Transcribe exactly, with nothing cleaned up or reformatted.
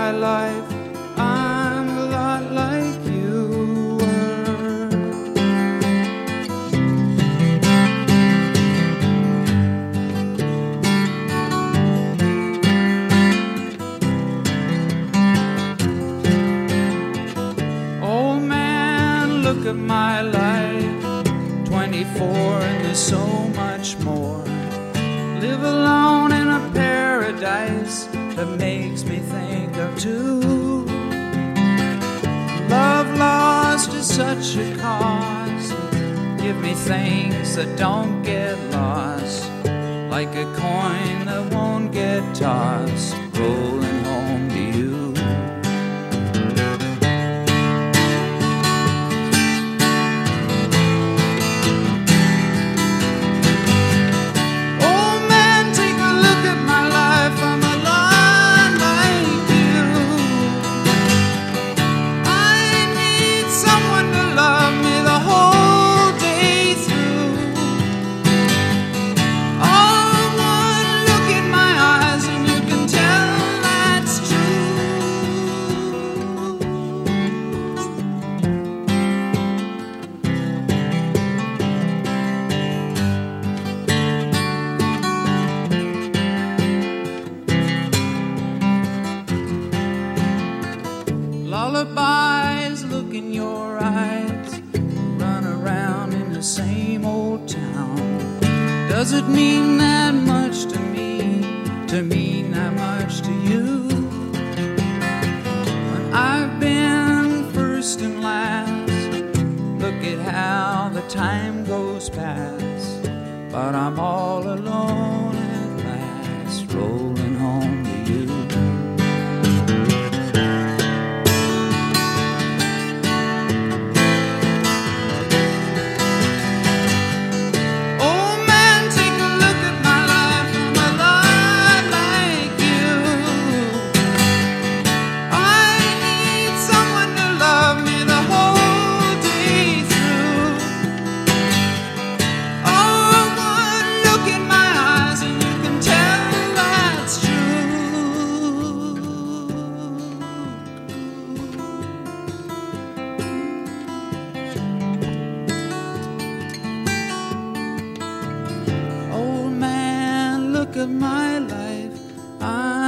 my life, I'm a lot like you were. Old man, look at my life, twenty-four and there's so much more. Live alone in a paradise that makes me think of two. Love lost is such a cause. Give me things that don't get lost, like a coin that won't get tossed, rolling home to you. Lullabies look in your eyes, run around in the same old town. Does it mean that much to me, to mean that much to you? When I've been first and last, look at how the time goes past, but I'm all alone at last, rolling home to you. Look at my life, I'm